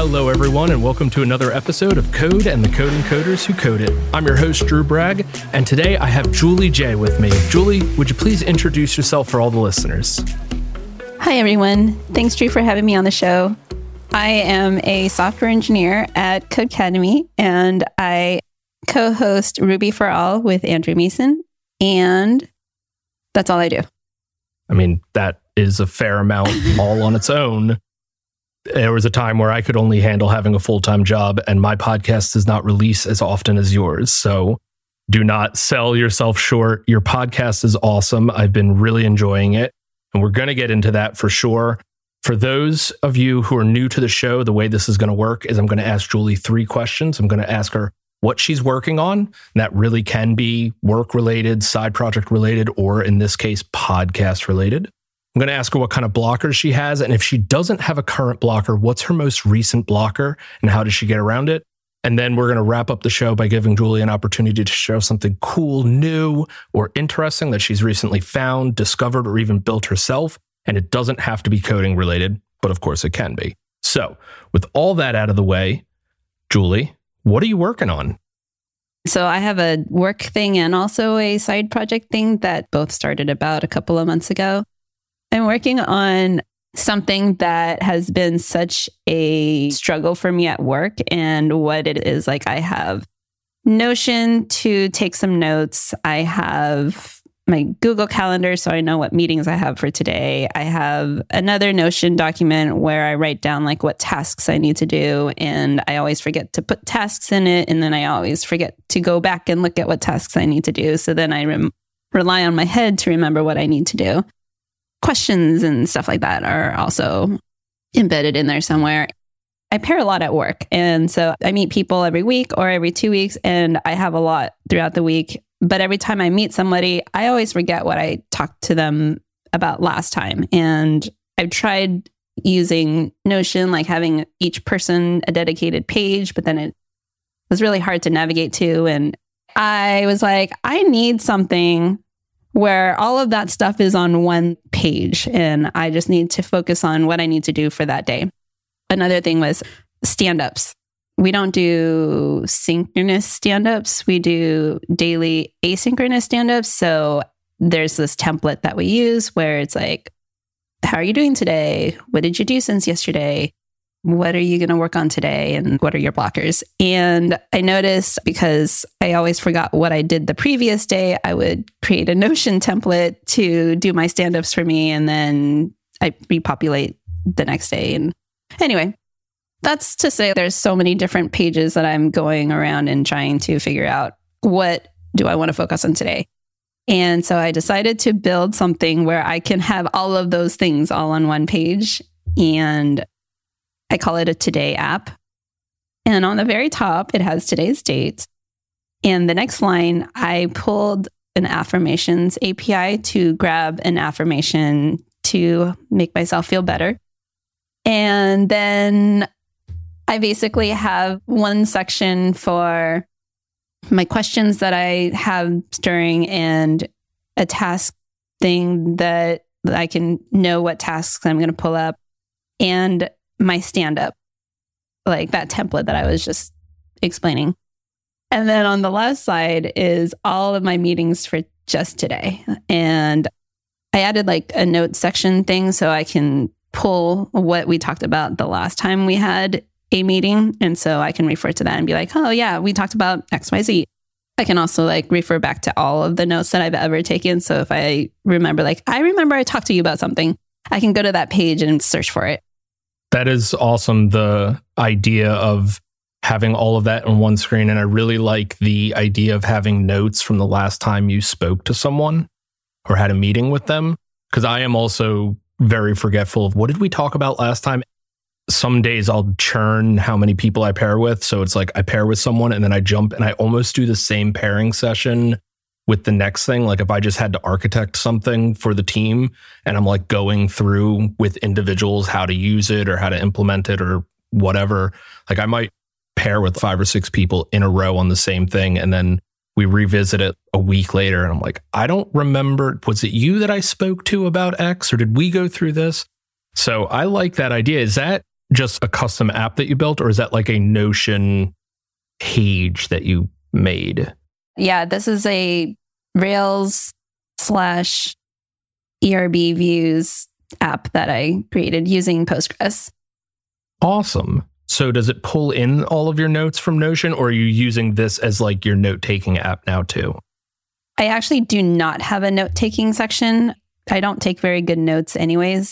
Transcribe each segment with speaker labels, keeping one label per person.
Speaker 1: Hello, everyone, and welcome to another episode of Code and the Coding Coders Who Code It. I'm your host, Drew Bragg, and today I have Julie J with me. Julie, would you please introduce yourself for all the listeners?
Speaker 2: Hi, everyone. Thanks, Drew, for having me on the show. I am a software engineer at Codecademy, and I co-host Ruby for All with Andrew Mason, and that's all I do.
Speaker 1: I mean, that is a fair amount all on its own. There was a time where I could only handle having a full-time job, and my podcast does not release as often as yours. So do not sell yourself short. Your podcast is awesome. I've been really enjoying it, and we're going to get into that for sure. For those of you who are new to the show, the way this is going to work is I'm going to ask Julie 3 questions. I'm going to ask her what she's working on. And that really can be work-related, side project-related, or in this case, podcast-related. I'm going to ask her what kind of blockers she has, and if she doesn't have a current blocker, what's her most recent blocker, and how does she get around it? And then we're going to wrap up the show by giving Julie an opportunity to share something cool, new, or interesting that she's recently found, discovered, or even built herself. And it doesn't have to be coding related, but of course it can be. So with all that out of the way, Julie, what are you working on?
Speaker 2: So I have a work thing and also a side project thing that both started about a couple of months ago. I'm working on something that has been such a struggle for me at work, and what it is like, I have Notion to take some notes. I have my Google Calendar, so I know what meetings I have for today. I have another Notion document where I write down like what tasks I need to do, and I always forget to put tasks in it, and then I always forget to go back and look at what tasks I need to do. So then I rely on my head to remember what I need to do. Questions and stuff like that are also embedded in there somewhere. I pair a lot at work. And so I meet people every week or every 2 weeks, and I have a lot throughout the week. But every time I meet somebody, I always forget what I talked to them about last time. And I've tried using Notion, like having each person a dedicated page, but then it was really hard to navigate to. And I was like, I need something where all of that stuff is on one page, and I just need to focus on what I need to do for that day. Another thing was stand-ups. We don't do synchronous stand-ups. We do daily asynchronous stand-ups. So there's this template that we use where it's like, how are you doing today? What did you do since yesterday? What are you going to work on today? And what are your blockers? And I noticed, because I always forgot what I did the previous day, I would create a Notion template to do my stand-ups for me, and then I repopulate the next day. And anyway, that's to say there's so many different pages that I'm going around and trying to figure out, what do I want to focus on today? And so I decided to build something where I can have all of those things all on one page. And I call it a Today app. And on the very top, it has today's date. And the next line, I pulled an affirmations API to grab an affirmation to make myself feel better. And then I basically have one section for my questions that I have during, and a task thing that I can know what tasks I'm going to pull up, and my stand-up, like that template that I was just explaining. And then on the left side is all of my meetings for just today. And I added like a note section thing so I can pull what we talked about the last time we had a meeting. And so I can refer to that and be like, oh yeah, we talked about XYZ. I can also like refer back to all of the notes that I've ever taken. So if I remember, like, I remember I talked to you about something, I can go to that page and search for it.
Speaker 1: That is awesome, the idea of having all of that on one screen. And I really like the idea of having notes from the last time you spoke to someone or had a meeting with them, because I am also very forgetful of what did we talk about last time. Some days I'll churn how many people I pair with. So it's like I pair with someone and then I jump and I almost do the same pairing session with the next thing. Like if I just had to architect something for the team and I'm like going through with individuals how to use it or how to implement it or whatever, like I might pair with 5 or 6 people in a row on the same thing. And then we revisit it a week later. And I'm like, I don't remember. Was it you that I spoke to about X, or did we go through this? So I like that idea. Is that just a custom app that you built, or is that like a Notion page that you made?
Speaker 2: Yeah, this is a Rails / ERB views app that I created using Postgres.
Speaker 1: Awesome. So does it pull in all of your notes from Notion, or are you using this as like your note-taking app now too?
Speaker 2: I actually do not have a note-taking section. I don't take very good notes anyways,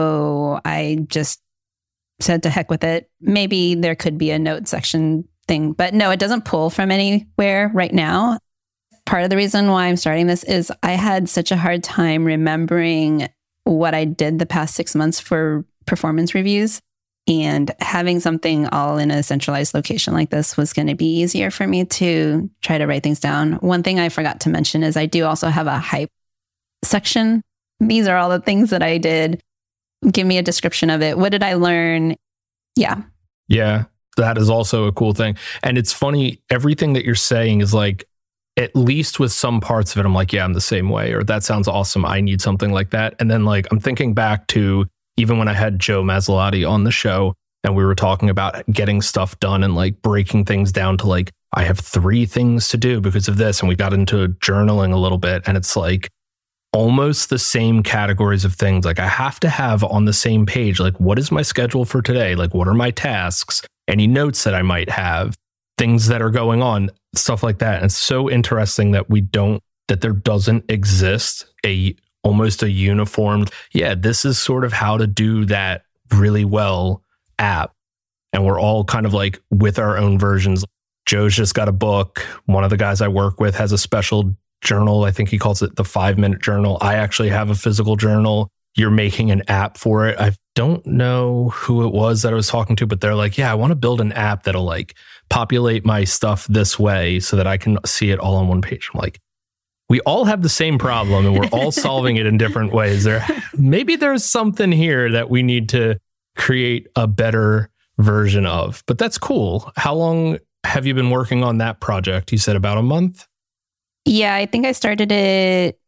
Speaker 2: so I just said to heck with it. Maybe there could be a note section thing, but no, it doesn't pull from anywhere right now. Part of the reason why I'm starting this is I had such a hard time remembering what I did the past 6 months for performance reviews. And having something all in a centralized location like this was going to be easier for me to try to write things down. One thing I forgot to mention is I do also have a hype section. These are all the things that I did. Give me a description of it. What did I learn? Yeah.
Speaker 1: Yeah, that is also a cool thing. And it's funny, everything that you're saying is like, at least with some parts of it, I'm like, yeah, I'm the same way. Or that sounds awesome. I need something like that. And then like, I'm thinking back to even when I had Joe Mazzolotti on the show and we were talking about getting stuff done and like breaking things down to like, I have 3 things to do because of this. And we got into journaling a little bit, and it's like almost the same categories of things. Like I have to have on the same page, like, what is my schedule for today? Like, what are my tasks? Any notes that I might have, things that are going on, stuff like that. And it's so interesting that there doesn't exist almost a uniformed, this is sort of how to do that really well app. And we're all kind of like with our own versions. Joe's just got a book. One of the guys I work with has a special journal. I think he calls it the 5-minute journal. I actually have a physical journal. You're making an app for it. I don't know who it was that I was talking to, but they're like, I want to build an app that'll like populate my stuff this way so that I can see it all on one page. I'm like, we all have the same problem and we're all solving it in different ways. Maybe there's something here that we need to create a better version of, but that's cool. How long have you been working on that project? You said about a month?
Speaker 2: Yeah, I think I started it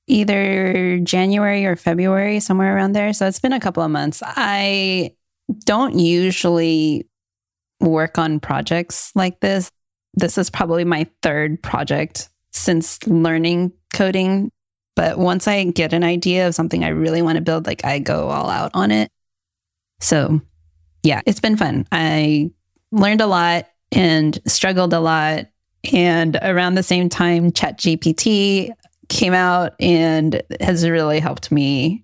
Speaker 2: either January or February, somewhere around there. So it's been a couple of months. I don't usually work on projects like this. This is probably my 3rd project since learning coding. But once I get an idea of something I really want to build, like I go all out on it. So yeah, it's been fun. I learned a lot and struggled a lot. And around the same time, ChatGPT came out and has really helped me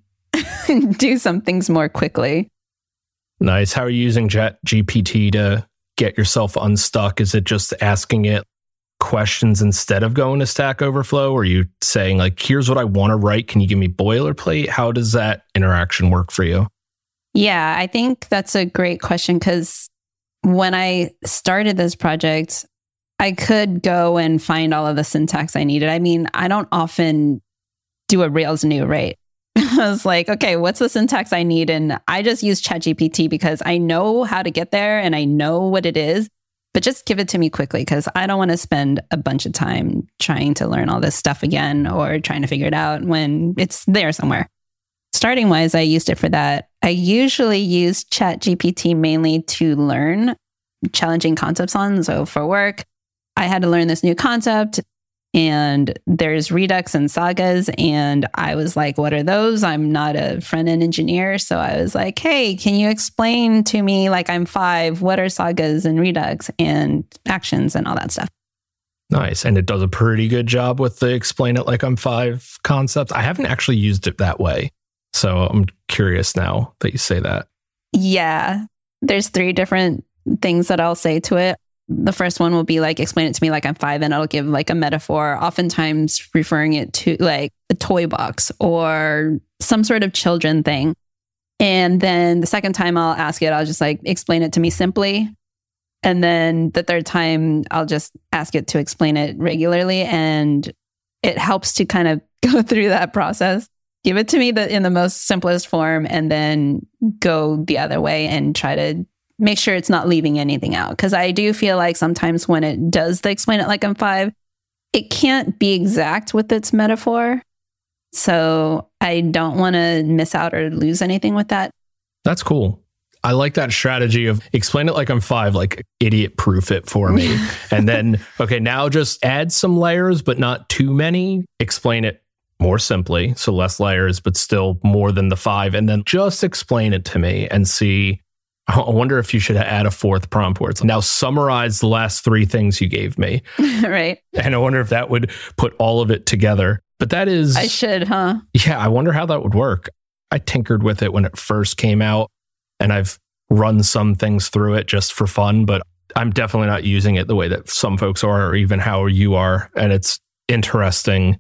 Speaker 2: do some things more quickly.
Speaker 1: Nice. How are you using ChatGPT to get yourself unstuck? Is it just asking it questions instead of going to Stack Overflow? Or are you saying like, here's what I want to write. Can you give me boilerplate? How does that interaction work for you?
Speaker 2: Yeah, I think that's a great question because when I started this project, I could go and find all of the syntax I needed. I mean, I don't often do a Rails new, right? I was like, okay, what's the syntax I need? And I just use ChatGPT because I know how to get there and I know what it is, but just give it to me quickly because I don't want to spend a bunch of time trying to learn all this stuff again or trying to figure it out when it's there somewhere. Starting wise, I used it for that. I usually use ChatGPT mainly to learn challenging concepts on. So for work, I had to learn this new concept and there's Redux and sagas. And I was like, what are those? I'm not a front-end engineer. So I was like, hey, can you explain to me, like I'm 5, what are sagas and Redux and actions and all that stuff?
Speaker 1: Nice. And it does a pretty good job with the explain it like I'm 5 concepts. I haven't actually used it that way. So I'm curious now that you say that.
Speaker 2: Yeah. There's 3 different things that I'll say to it. The first one will be like, explain it to me like I'm 5, and I'll give like a metaphor, oftentimes referring it to like a toy box or some sort of children thing. And then the second time I'll ask it, I'll just like explain it to me simply. And then the third time I'll just ask it to explain it regularly. And it helps to kind of go through that process. Give it to me in the most simplest form and then go the other way and try to make sure it's not leaving anything out. Because I do feel like sometimes when it does the explain it like I'm 5, it can't be exact with its metaphor. So I don't want to miss out or lose anything with that.
Speaker 1: That's cool. I like that strategy of explain it like I'm 5, like idiot proof it for me. And then, okay, now just add some layers, but not too many. Explain it more simply. So less layers, but still more than the 5. And then just explain it to me and see. I wonder if you should add a 4th prompt where it's now summarize the last 3 things you gave me.
Speaker 2: Right.
Speaker 1: And I wonder if that would put all of it together. But that is...
Speaker 2: I should, huh?
Speaker 1: Yeah, I wonder how that would work. I tinkered with it when it first came out, and I've run some things through it just for fun, but I'm definitely not using it the way that some folks are, or even how you are. And it's interesting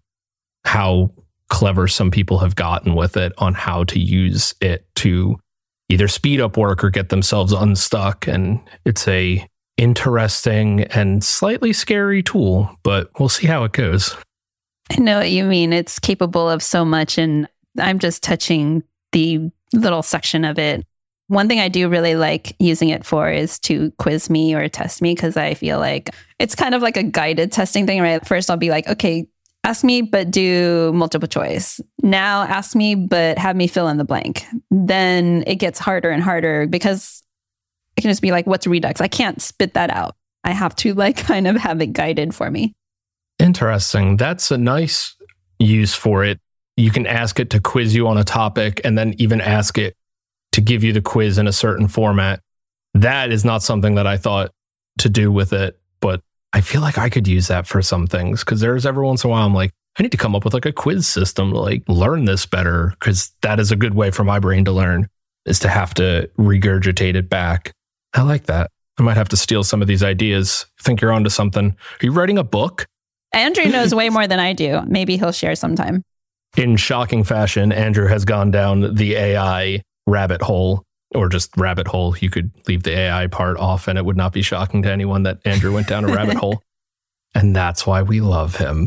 Speaker 1: how clever some people have gotten with it on how to use it to either speed up work or get themselves unstuck. And it's a interesting and slightly scary tool, but we'll see how it goes.
Speaker 2: I know what you mean. It's capable of so much, and I'm just touching the little section of it. One thing I do really like using it for is to quiz me or test me, because I feel like it's kind of like a guided testing thing, right? First, I'll be like, okay, ask me, but do multiple choice. Now ask me, but have me fill in the blank. Then it gets harder and harder because I can just be like, what's Redux? I can't spit that out. I have to like kind of have it guided for me.
Speaker 1: Interesting. That's a nice use for it. You can ask it to quiz you on a topic and then even ask it to give you the quiz in a certain format. That is not something that I thought to do with it, but I feel like I could use that for some things, because there's every once in a while I'm like, I need to come up with like a quiz system to like learn this better, because that is a good way for my brain to learn, is to have to regurgitate it back. I like that. I might have to steal some of these ideas. I think you're onto something. Are you writing a book?
Speaker 2: Andrew knows way more than I do. Maybe he'll share sometime.
Speaker 1: In shocking fashion, Andrew has gone down the AI rabbit hole, or just rabbit hole. You could leave the AI part off and it would not be shocking to anyone that Andrew went down a rabbit hole. And that's why we love him.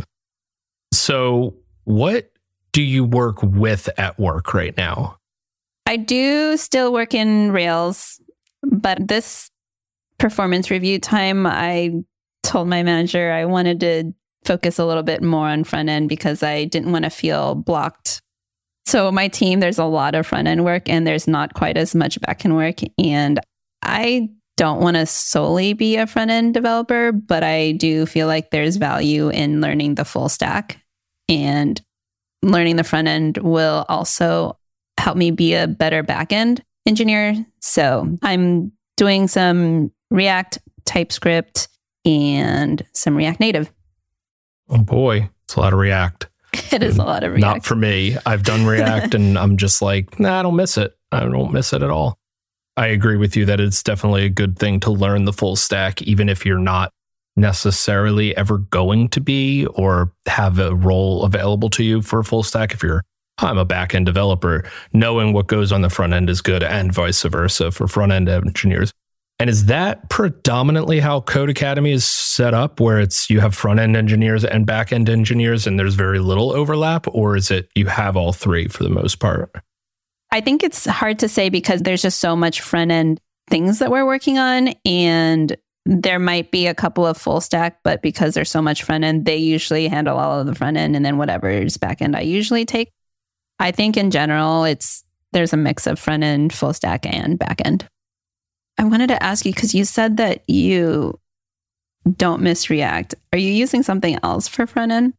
Speaker 1: So what do you work with at work right now?
Speaker 2: I do still work in Rails, but this performance review time, I told my manager I wanted to focus a little bit more on front end because I didn't want to feel blocked. So my team, there's a lot of front end work and there's not quite as much back end work. And I don't want to solely be a front end developer, but I do feel like there's value in learning the full stack, and learning the front end will also help me be a better back end engineer. So I'm doing some React, TypeScript, and some React Native.
Speaker 1: Oh boy, it's a lot of React.
Speaker 2: It is a lot of React.
Speaker 1: Not for me. I've done React and I'm just like, nah, I don't miss it. I don't miss it at all. I agree with you that it's definitely a good thing to learn the full stack, even if you're not necessarily ever going to be or have a role available to you for a full stack. If I'm a back-end developer, knowing what goes on the front end is good, and vice versa for front-end engineers. And is that predominantly how Code Academy is set up, where it's you have front-end engineers and back-end engineers and there's very little overlap? Or is it you have all three for the most part?
Speaker 2: I think it's hard to say because there's just so much front-end things that we're working on. And there might be a couple of full stack, but because there's so much front-end, they usually handle all of the front-end, and then whatever is back-end I usually take. I think in general, there's a mix of front-end, full stack, and back-end. I wanted to ask you, because you said that you don't miss React. Are you using something else for front end?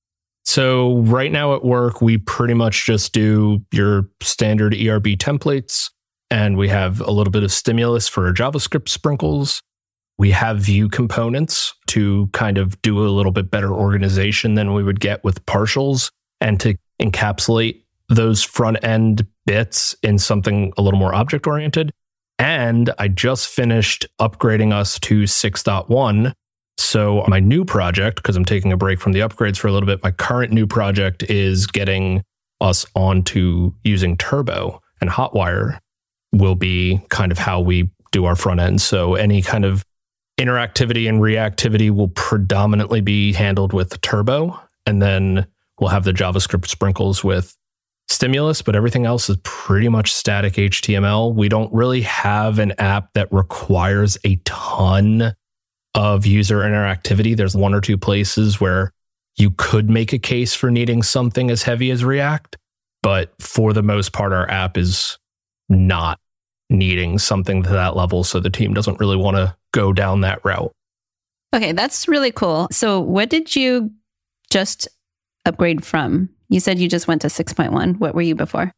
Speaker 1: So right now at work, we pretty much just do your standard ERB templates, and we have a little bit of Stimulus for JavaScript sprinkles. We have Vue components to kind of do a little bit better organization than we would get with partials, and to encapsulate those front end bits in something a little more object oriented. And I just finished upgrading us to 6.1. So my new project, because I'm taking a break from the upgrades for a little bit, my current new project is getting us onto using Turbo, and Hotwire will be kind of how we do our front end. So any kind of interactivity and reactivity will predominantly be handled with Turbo. And then we'll have the JavaScript sprinkles with Stimulus, but everything else is pretty much static HTML. We don't really have an app that requires a ton of user interactivity. There's one or two places where you could make a case for needing something as heavy as React, but for the most part, our app is not needing something to that level. So the team doesn't really want to go down that route.
Speaker 2: Okay, that's really cool. So what did you just upgrade from? You said you just went to 6.1. What were you before?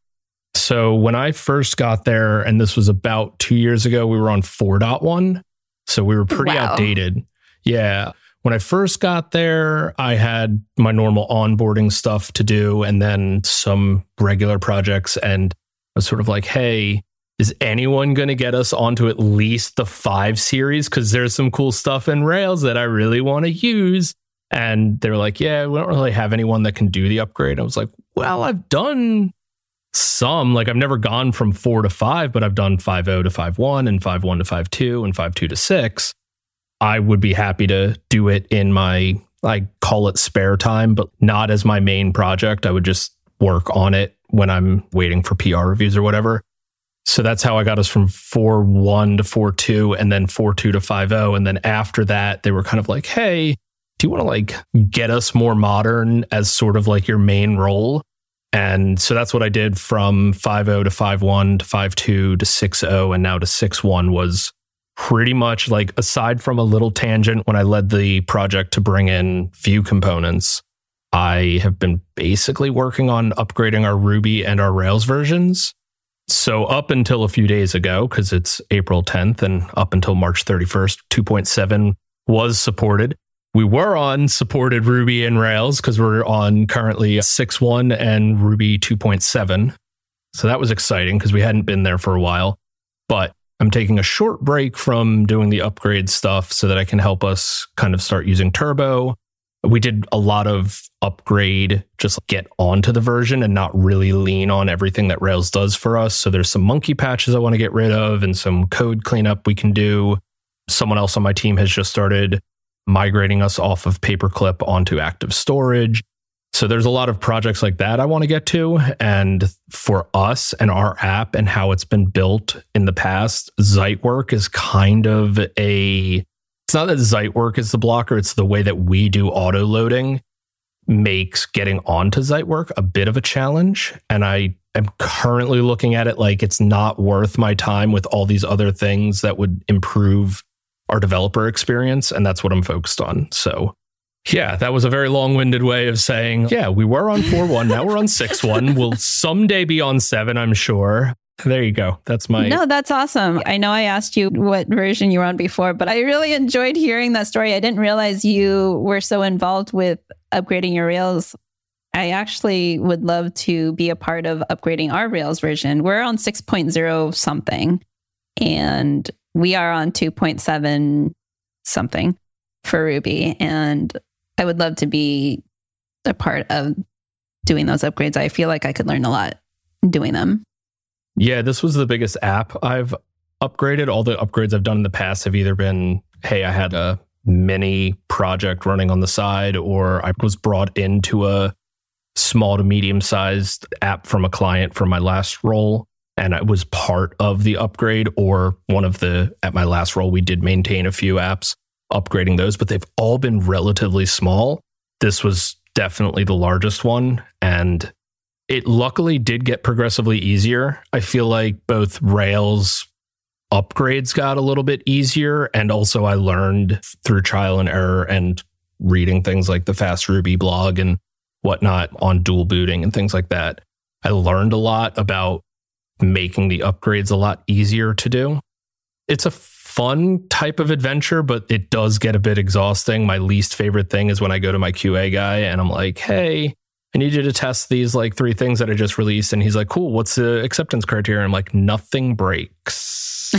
Speaker 1: So when I first got there, and this was about 2 years ago, we were on 4.1. So we were pretty outdated. Yeah. When I first got there, I had my normal onboarding stuff to do and then some regular projects. And I was sort of like, hey, is anyone going to get us onto at least the 5 series? Because there's some cool stuff in Rails that I really want to use. And they're like, yeah, we don't really have anyone that can do the upgrade. I was like, well, I've done some. Like, I've never gone from 4 to 5, but I've done 5.0 to 5.1 and 5.1 to 5.2 and 5.2 to 6. I would be happy to do it in my, I call it spare time, but not as my main project. I would just work on it when I'm waiting for PR reviews or whatever. So that's how I got us from 4.1 to 4.2 and then 4.2 to 5.0. And then after that, they were kind of like, hey, do you want to like get us more modern as sort of like your main role? And so that's what I did from 5.0 to 5.1 to 5.2 to 6.0 and now to 6.1 was pretty much like, aside from a little tangent when I led the project to bring in Vue components, I have been basically working on upgrading our Ruby and our Rails versions. So up until a few days ago, because it's April 10th and up until March 31st, 2.7 was supported. We were on supported Ruby and Rails because we're on currently 6.1 and Ruby 2.7. So that was exciting because we hadn't been there for a while. But I'm taking a short break from doing the upgrade stuff so that I can help us kind of start using Turbo. We did a lot of upgrade, just get onto the version and not really lean on everything that Rails does for us. So there's some monkey patches I want to get rid of and some code cleanup we can do. Someone else on my team has just started migrating us off of Paperclip onto Active Storage. So there's a lot of projects like that I want to get to. And for us and our app and how it's been built in the past, Zeitwerk is kind of it's not that Zeitwerk is the blocker, it's the way that we do auto loading makes getting onto Zeitwerk a bit of a challenge. And I am currently looking at it like it's not worth my time with all these other things that would improve our developer experience. And that's what I'm focused on. So yeah, that was a very long-winded way of saying, yeah, we were on 4.1, now we're on 6.1. We'll someday be on 7, I'm sure. There you go. No,
Speaker 2: that's awesome. I know I asked you what version you were on before, but I really enjoyed hearing that story. I didn't realize you were so involved with upgrading your Rails. I actually would love to be a part of upgrading our Rails version. We're on 6.0 something, and we are on 2.7 something for Ruby. And I would love to be a part of doing those upgrades. I feel like I could learn a lot doing them.
Speaker 1: Yeah, this was the biggest app I've upgraded. All the upgrades I've done in the past have either been, hey, I had a mini project running on the side, or I was brought into a small to medium-sized app from a client for my last role. And I was part of the upgrade, or at my last role, we did maintain a few apps, upgrading those, but they've all been relatively small. This was definitely the largest one. And it luckily did get progressively easier. I feel like both Rails upgrades got a little bit easier. And also I learned through trial and error and reading things like the Fast Ruby blog and whatnot on dual booting and things like that. I learned a lot about making the upgrades a lot easier to do. It's a fun type of adventure, but it does get a bit exhausting. My least favorite thing is when I go to my QA guy and I'm like, hey, I need you to test these like 3 things that I just released. And he's like, cool, what's the acceptance criteria? I'm like, nothing breaks.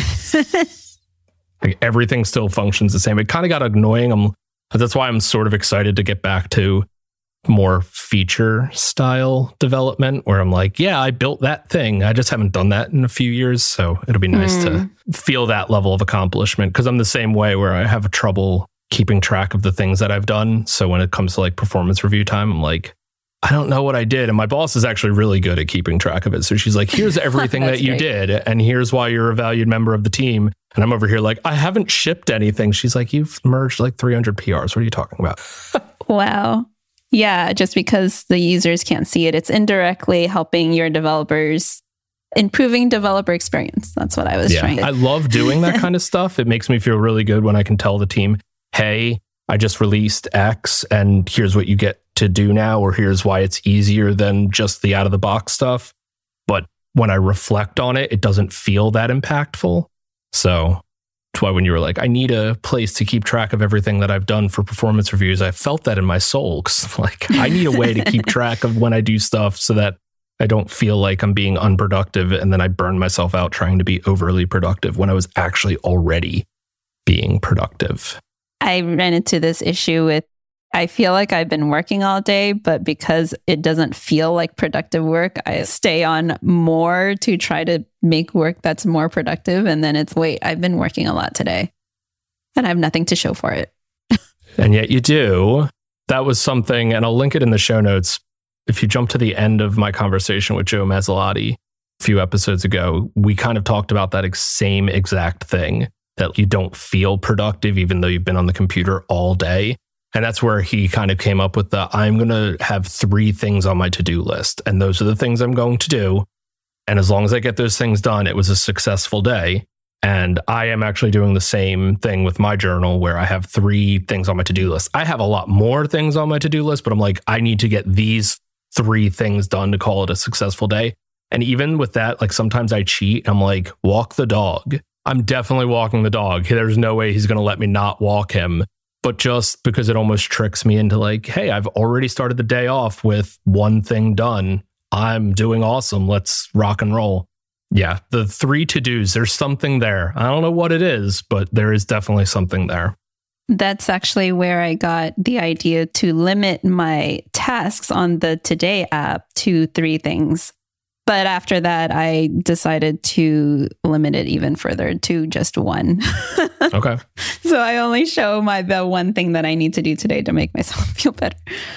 Speaker 1: Like everything still functions the same. It kind of got annoying. That's why I'm sort of excited to get back to more feature style development where I'm like, yeah, I built that thing. I just haven't done that in a few years. So it'll be nice to feel that level of accomplishment, because I'm the same way where I have trouble keeping track of the things that I've done. So when it comes to like performance review time, I'm like, I don't know what I did. And my boss is actually really good at keeping track of it. So she's like, here's everything that you did. And here's why you're a valued member of the team. And I'm over here like, I haven't shipped anything. She's like, you've merged like 300 PRs. What are you talking about?
Speaker 2: Wow. Yeah, just because the users can't see it, it's indirectly helping your developers improving developer experience. That's what I was trying to.
Speaker 1: I love doing that kind of stuff. It makes me feel really good when I can tell the team, hey, I just released X and here's what you get to do now, or here's why it's easier than just the out of the box stuff. But when I reflect on it, it doesn't feel that impactful. So that's why when you were like, I need a place to keep track of everything that I've done for performance reviews, I felt that in my soul. 'Cause like, I need a way to keep track of when I do stuff so that I don't feel like I'm being unproductive and then I burn myself out trying to be overly productive when I was actually already being productive.
Speaker 2: I ran into this issue with, I feel like I've been working all day, but because it doesn't feel like productive work, I stay on more to try to make work that's more productive. And then it's, wait, I've been working a lot today and I have nothing to show for it.
Speaker 1: And yet you do. That was something, and I'll link it in the show notes. If you jump to the end of my conversation with Joe Mazzolotti a few episodes ago, we kind of talked about that same exact thing, that you don't feel productive even though you've been on the computer all day. And that's where he kind of came up with I'm going to have 3 things on my to-do list. And those are the things I'm going to do. And as long as I get those things done, it was a successful day. And I am actually doing the same thing with my journal where I have 3 things on my to-do list. I have a lot more things on my to-do list, but I'm like, I need to get these 3 things done to call it a successful day. And even with that, like sometimes I cheat. I'm like, walk the dog. I'm definitely walking the dog. There's no way he's going to let me not walk him. But just because it almost tricks me into like, hey, I've already started the day off with 1 thing done. I'm doing awesome. Let's rock and roll. Yeah, the 3 to-dos, there's something there. I don't know what it is, but there is definitely something there.
Speaker 2: That's actually where I got the idea to limit my tasks on the Today app to 3 things. But after that, I decided to limit it even further to just 1.
Speaker 1: Okay.
Speaker 2: So I only show the 1 thing that I need to do today to make myself feel better.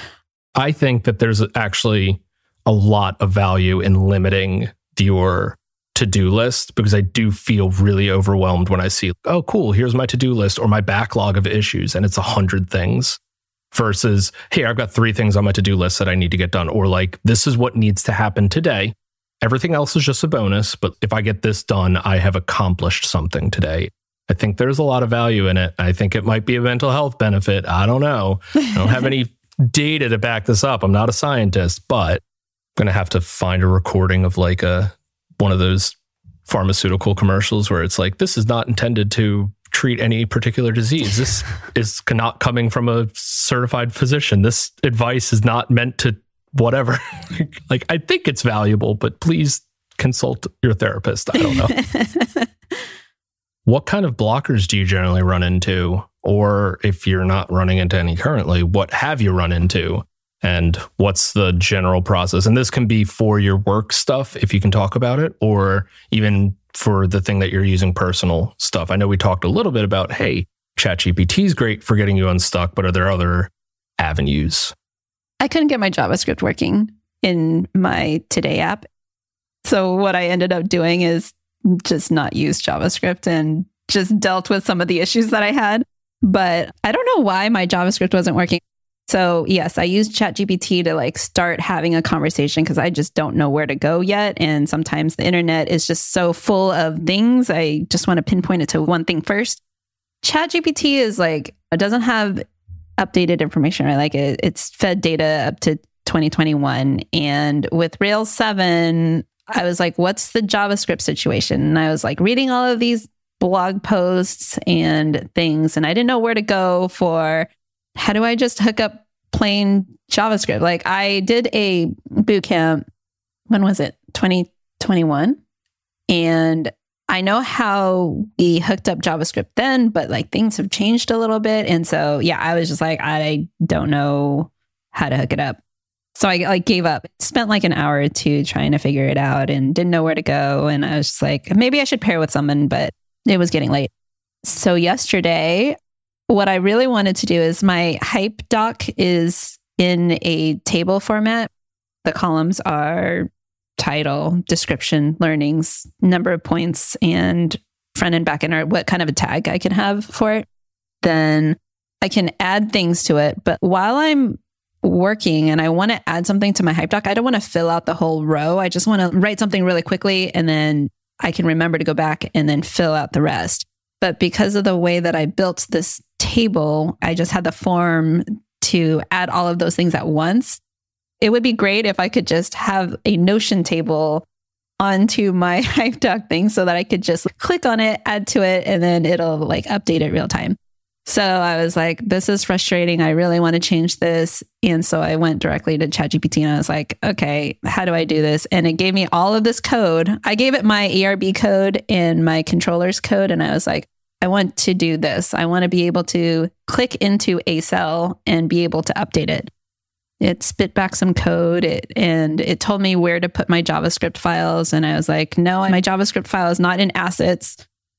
Speaker 1: I think that there's actually a lot of value in limiting your to-do list, because I do feel really overwhelmed when I see, oh, cool, here's my to-do list or my backlog of issues, and it's 100 things versus, hey, I've got 3 things on my to-do list that I need to get done, or like, this is what needs to happen today. Everything else is just a bonus, but if I get this done, I have accomplished something today. I think there's a lot of value in it. I think it might be a mental health benefit. I don't know. I don't have any data to back this up. I'm not a scientist, but I'm going to have to find a recording of like one of those pharmaceutical commercials where it's like, this is not intended to treat any particular disease. This is not coming from a certified physician. This advice is not meant to whatever. Like, I think it's valuable, but please consult your therapist. I don't know. What kind of blockers do you generally run into? Or if you're not running into any currently, what have you run into? And what's the general process? And this can be for your work stuff, if you can talk about it, or even for the thing that you're using personal stuff. I know we talked a little bit about, hey, ChatGPT is great for getting you unstuck, but are there other avenues?
Speaker 2: I couldn't get my JavaScript working in my Today app. So what I ended up doing is just not use JavaScript and just dealt with some of the issues that I had. But I don't know why my JavaScript wasn't working. So yes, I used ChatGPT to like start having a conversation because I just don't know where to go yet. And sometimes the internet is just so full of things. I just want to pinpoint it to one thing first. ChatGPT is like, it doesn't have updated information, right? Like it's fed data up to 2021. And with Rails 7, I was like, what's the JavaScript situation? And I was like reading all of these blog posts and things, and I didn't know where to go for how do I just hook up plain JavaScript? Like I did a boot camp, when was it? 2021. And I know how we hooked up JavaScript then, but like things have changed a little bit. And so, yeah, I was just like, I don't know how to hook it up. So I like gave up, spent like an hour or 2 trying to figure it out and didn't know where to go. And I was just like, maybe I should pair with someone, but it was getting late. So yesterday, what I really wanted to do is my hype doc is in a table format. The columns are title, description, learnings, number of points, and front and back end, or what kind of a tag I can have for it. Then I can add things to it. But while I'm working and I want to add something to my hype doc, I don't want to fill out the whole row. I just want to write something really quickly and then I can remember to go back and then fill out the rest. But because of the way that I built this table, I just had the form to add all of those things at once. It would be great if I could just have a Notion table onto my hype doc thing so that I could just click on it, add to it, and then it'll like update it real time. So I was like, this is frustrating. I really want to change this. And so I went directly to ChatGPT and I was like, okay, how do I do this? And it gave me all of this code. I gave it my ERB code and my controller's code. And I was like, I want to do this. I want to be able to click into a cell and be able to update it. It spit back some code and it told me where to put my JavaScript files. And I was like, no, my JavaScript file is not in assets.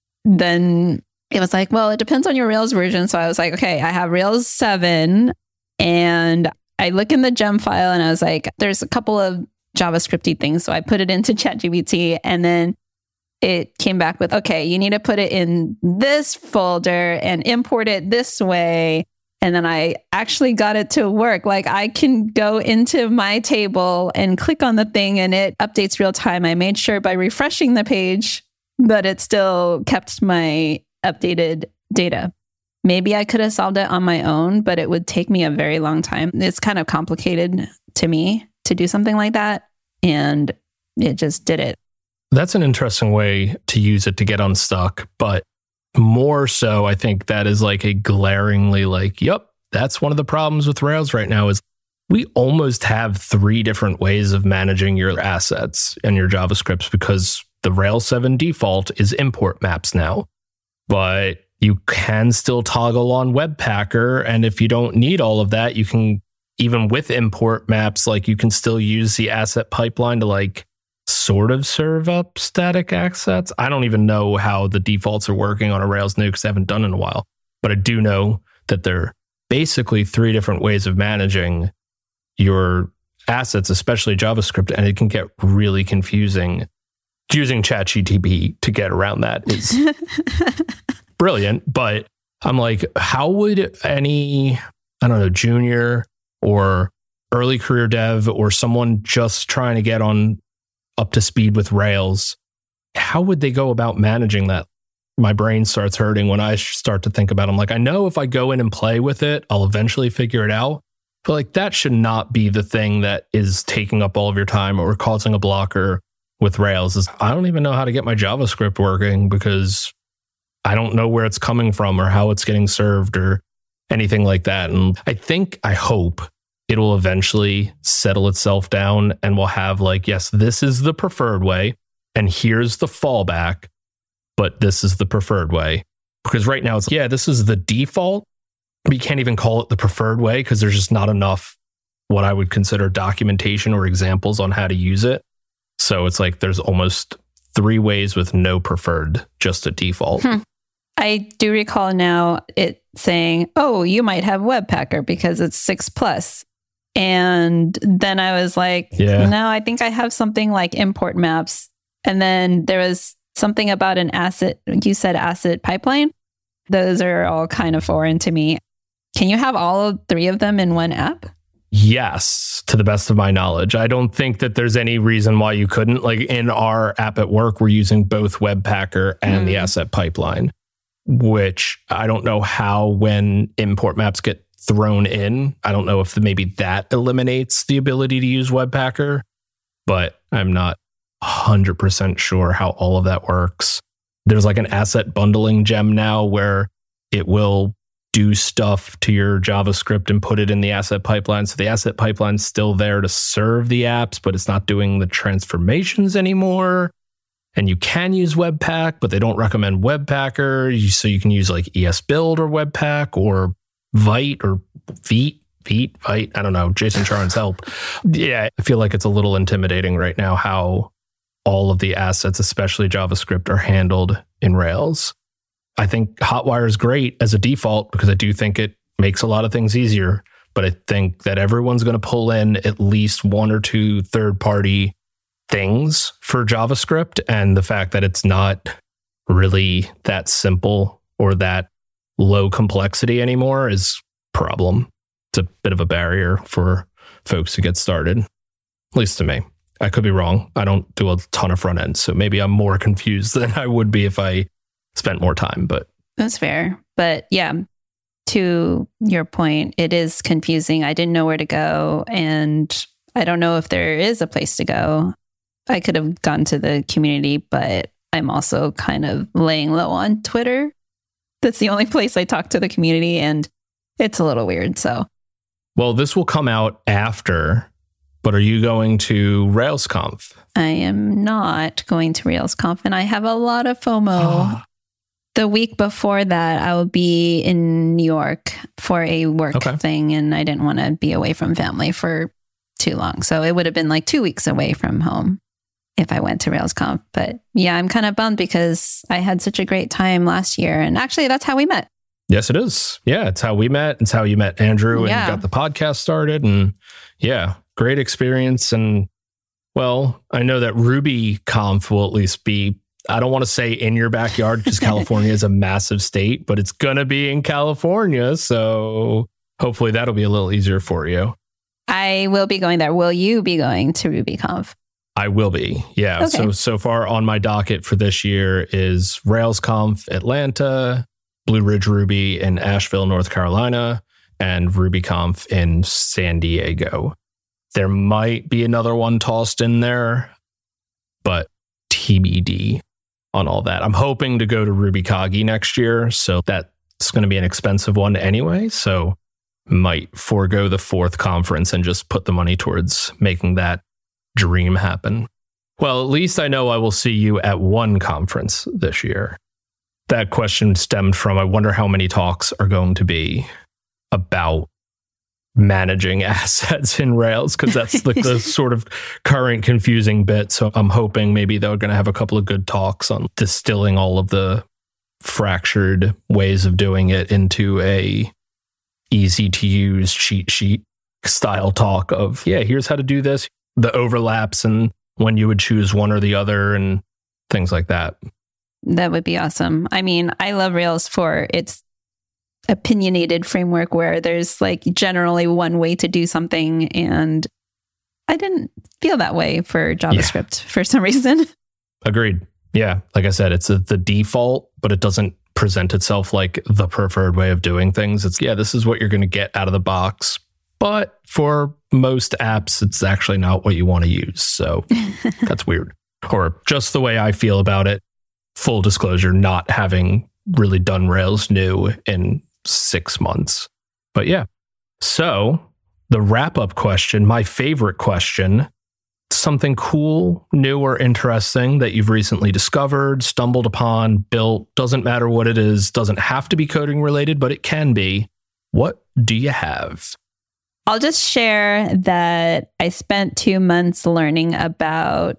Speaker 2: Then it was like, well, it depends on your Rails version. So I was like, okay, I have Rails 7 and I look in the gem file and I was like, there's a couple of JavaScripty things. So I put it into ChatGPT and then it came back with, okay, you need to put it in this folder and import it this way. And then I actually got it to work. Like I can go into my table and click on the thing and it updates real time. I made sure by refreshing the page that it still kept my updated data. Maybe I could have solved it on my own, but it would take me a very long time. It's kind of complicated to me to do something like that. And it just did it.
Speaker 1: That's an interesting way to use it to get unstuck. But more so, I think that is like a glaringly like, yep, that's one of the problems with Rails right now is we almost have 3 different ways of managing your assets and your JavaScripts because the Rails 7 default is import maps now. But you can still toggle on Webpacker. And if you don't need all of that, you can, even with import maps, like you can still use the asset pipeline to like sort of serve up static assets. I don't even know how the defaults are working on a Rails new because I haven't done it in a while. But I do know that there are basically 3 different ways of managing your assets, especially JavaScript, and it can get really confusing. Using ChatGPT to get around that is brilliant. But I'm like, how would any, I don't know, junior or early career dev or someone just trying to get on up to speed with Rails, how would they go about managing that? My brain starts hurting when I start to think about it. I'm like, I know if I go in and play with it, I'll eventually figure it out. But like that should not be the thing that is taking up all of your time or causing a blocker with Rails. Is I don't even know how to get my JavaScript working because I don't know where it's coming from or how it's getting served or anything like that. And I hope it will eventually settle itself down and we'll have like, yes, this is the preferred way and here's the fallback, but this is the preferred way. Because right now it's, yeah, this is the default. We can't even call it the preferred way because there's just not enough what I would consider documentation or examples on how to use it. So it's like there's almost 3 ways with no preferred, just a default.
Speaker 2: I do recall now it saying, oh, you might have Webpacker because it's 6+. And then I was like, no, I think I have something like import maps. And then there was something about an asset. You said asset pipeline. Those are all kind of foreign to me. Can you have all 3 of them in one app?
Speaker 1: Yes, to the best of my knowledge. I don't think that there's any reason why you couldn't. Like in our app at work, we're using both Webpacker and the asset pipeline, which I don't know how when import maps get thrown in. I don't know if maybe that eliminates the ability to use Webpacker, but I'm not 100% sure how all of that works. There's like an asset bundling gem now where it will do stuff to your JavaScript and put it in the asset pipeline. So the asset pipeline's still there to serve the apps, but it's not doing the transformations anymore. And you can use Webpack, but they don't recommend Webpacker. So you can use like ESBuild or Webpack or Vite or Vite. I don't know. Jason Charnes, help. Yeah, I feel like it's a little intimidating right now how all of the assets, especially JavaScript, are handled in Rails. I think Hotwire is great as a default because I do think it makes a lot of things easier. But I think that everyone's going to pull in at least 1 or 2 third-party things for JavaScript. And the fact that it's not really that simple or that low complexity anymore is a problem. It's a bit of a barrier for folks to get started, at least to me. I could be wrong. I don't do a ton of front end, so maybe I'm more confused than I would be if I spent more time. But
Speaker 2: that's fair. But yeah, to your point, it is confusing. I didn't know where to go, and I don't know if there is a place to go. I could have gone to the community, but I'm also kind of laying low on Twitter. That's the only place I talk to the community, and it's a little weird. So,
Speaker 1: well, this will come out after, but are you going to RailsConf?
Speaker 2: I am not going to RailsConf, and I have a lot of FOMO. The week before that, I will be in New York for a work thing, and I didn't want to be away from family for too long. So it would have been like 2 weeks away from home if I went to RailsConf. But yeah, I'm kind of bummed because I had such a great time last year. And actually, that's how we met.
Speaker 1: Yes, it is. Yeah, it's how we met. It's how you met Andrew and got the podcast started. And yeah, great experience. And well, I know that RubyConf will at least be, I don't want to say in your backyard because California is a massive state, but it's going to be in California. So hopefully that'll be a little easier for you.
Speaker 2: I will be going there. Will you be going to RubyConf?
Speaker 1: I will be. Yeah.
Speaker 2: Okay.
Speaker 1: So far on my docket for this year is RailsConf Atlanta, Blue Ridge Ruby in Asheville, North Carolina, and RubyConf in San Diego. There might be another one tossed in there, but TBD on all that. I'm hoping to go to RubyCoggy next year, so that's going to be an expensive one anyway. So might forego the 4th conference and just put the money towards making that dream happen. Well, at least I know I will see you at one conference this year. That question stemmed from, I wonder how many talks are going to be about managing assets in Rails, because that's like the sort of current confusing bit. So I'm hoping maybe they're going to have a couple of good talks on distilling all of the fractured ways of doing it into a easy to use cheat sheet style talk of, yeah, here's how to do this, the overlaps and when you would choose one or the other and things like that.
Speaker 2: That would be awesome. I mean, I love Rails for its opinionated framework where there's like generally one way to do something. And I didn't feel that way for JavaScript for some reason.
Speaker 1: Agreed. Yeah. Like I said, it's the default, but it doesn't present itself like the preferred way of doing things. It's, yeah, this is what you're going to get out of the box. But for most apps, it's actually not what you want to use. So that's weird. Or just the way I feel about it. Full disclosure, not having really done Rails new in 6 months. But yeah. So the wrap-up question, my favorite question, something cool, new, or interesting that you've recently discovered, stumbled upon, built, doesn't matter what it is, doesn't have to be coding related, but it can be. What do you have?
Speaker 2: I'll just share that I spent 2 months learning about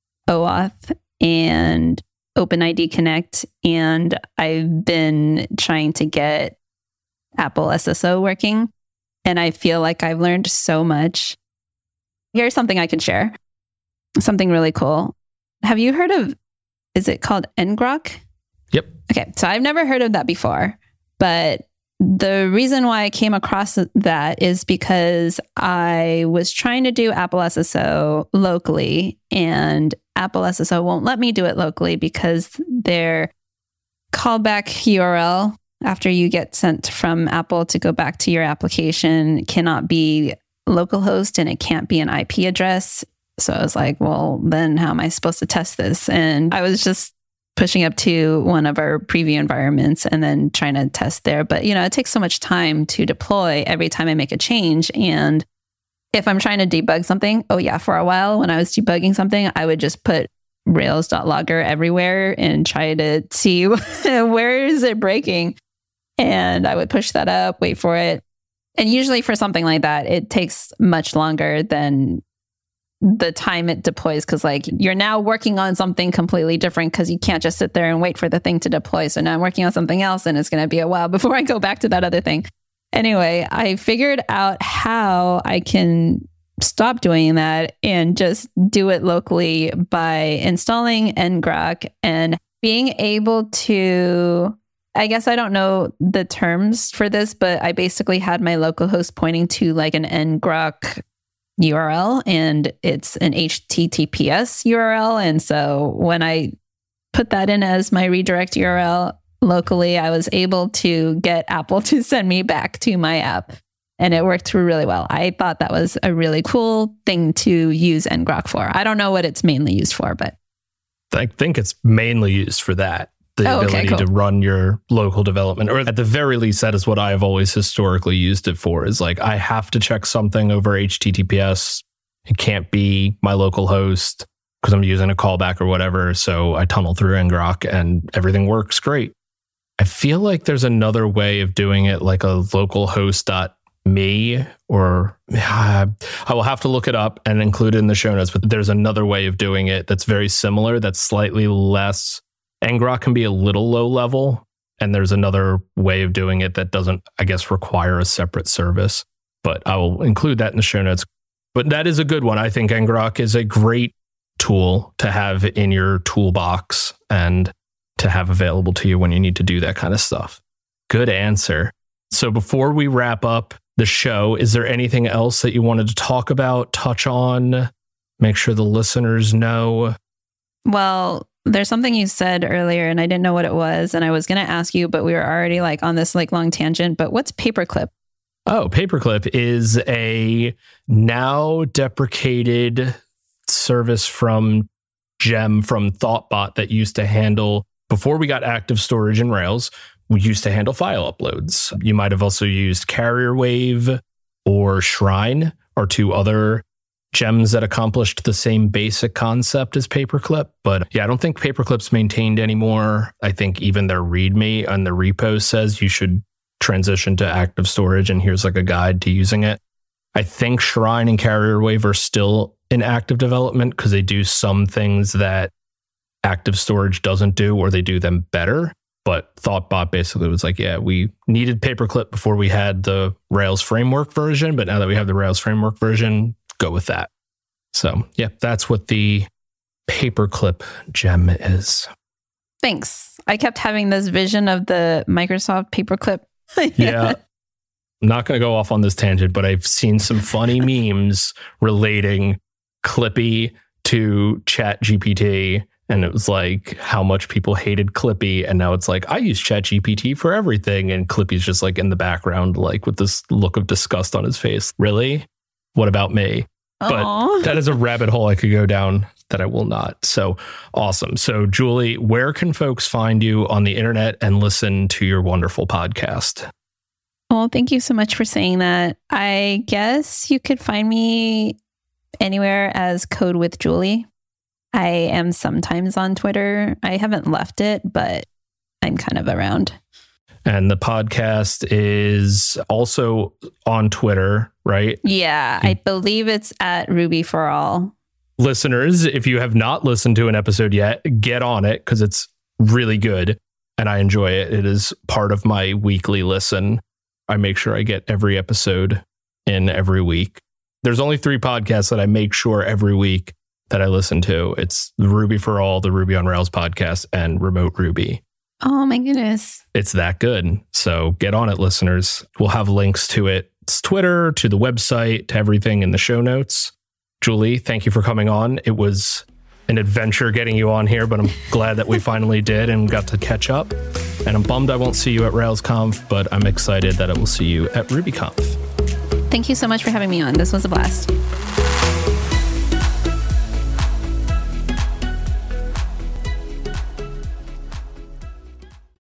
Speaker 2: OAuth and OpenID Connect, and I've been trying to get Apple SSO working, and I feel like I've learned so much. Here's something I can share. Something really cool. Have you heard of, is it called ngrok?
Speaker 1: Yep.
Speaker 2: Okay, so I've never heard of that before, but the reason why I came across that is because I was trying to do Apple SSO locally, and Apple SSO won't let me do it locally because their callback URL after you get sent from Apple to go back to your application cannot be localhost and it can't be an IP address. So I was like, well, then how am I supposed to test this? And I was just pushing up to one of our preview environments and then trying to test there. But, you know, it takes so much time to deploy every time I make a change. And if I'm trying to debug something, for a while when I was debugging something, I would just put rails.logger everywhere and try to see where is it breaking. And I would push that up, wait for it. And usually for something like that, it takes much longer than the time it deploys, because like you're now working on something completely different because you can't just sit there and wait for the thing to deploy. So now I'm working on something else and it's going to be a while before I go back to that other thing. Anyway, I figured out how I can stop doing that and just do it locally by installing ngrok and being able to I guess I don't know the terms for this, but I basically had my localhost pointing to like an ngrok URL, and it's an HTTPS URL. And so when I put that in as my redirect URL locally, I was able to get Apple to send me back to my app. And it worked really well. I thought that was a really cool thing to use ngrok for. I don't know what it's mainly used for, but
Speaker 1: I think it's mainly used for that. The ability to run your local development, or at the very least, that is what I've always historically used it for, is like, I have to check something over HTTPS. It can't be my local host because I'm using a callback or whatever. So I tunnel through ngrok and everything works great. I feel like there's another way of doing it, like a localhost.me, or I will have to look it up and include it in the show notes. But there's another way of doing it that's very similar, that's slightly less. ngrok can be a little low level, and there's another way of doing it that doesn't, I guess, require a separate service. But I will include that in the show notes. But that is a good one. I think ngrok is a great tool to have in your toolbox and to have available to you when you need to do that kind of stuff. Good answer. So before we wrap up the show, is there anything else that you wanted to talk about, touch on, make sure the listeners know?
Speaker 2: Well, there's something you said earlier and I didn't know what it was. And I was going to ask you, but we were already like on this like long tangent. But what's Paperclip?
Speaker 1: Oh, Paperclip is a now deprecated service from Gem, from Thoughtbot, that used to handle, before we got active storage in Rails, we used to handle file uploads. You might have also used Carrier Wave or Shrine, or two other gems that accomplished the same basic concept as Paperclip. But yeah, I don't think Paperclip's maintained anymore. I think even their README on the repo says you should transition to active storage, and here's like a guide to using it. I think Shrine and Carrier Wave are still in active development because they do some things that active storage doesn't do, or they do them better. But Thoughtbot basically was like, yeah, we needed Paperclip before we had the Rails framework version, but now that we have the Rails framework version, go with that. So yeah, that's what the Paperclip gem is.
Speaker 2: Thanks. I kept having this vision of the Microsoft Paperclip.
Speaker 1: Yeah. I'm not going to go off on this tangent, but I've seen some funny memes relating Clippy to ChatGPT. And it was like how much people hated Clippy. And now it's like, I use ChatGPT for everything. And Clippy's just like in the background, like with this look of disgust on his face. Really? What about me?
Speaker 2: Aww.
Speaker 1: But that is a rabbit hole I could go down that I will not. So awesome. So Julie, where can folks find you on the internet and listen to your wonderful podcast?
Speaker 2: Well, thank you so much for saying that. I guess you could find me anywhere as Code with Julie. I am sometimes on Twitter. I haven't left it, but I'm kind of around.
Speaker 1: And the podcast is also on Twitter, right?
Speaker 2: Yeah, I believe it's at Ruby for All.
Speaker 1: Listeners, if you have not listened to an episode yet, get on it because it's really good and I enjoy it. It is part of my weekly listen. I make sure I get every episode in every week. There's only 3 podcasts that I make sure every week that I listen to. It's the Ruby for All, the Ruby on Rails podcast, and Remote Ruby.
Speaker 2: Oh my goodness.
Speaker 1: It's that good. So get on it, listeners. We'll have links to it. It's Twitter, to the website, to everything in the show notes. Julie, thank you for coming on. It was an adventure getting you on here, but I'm glad that we finally did and got to catch up. And I'm bummed I won't see you at RailsConf, but I'm excited that I will see you at RubyConf.
Speaker 2: Thank you so much for having me on. This was a blast.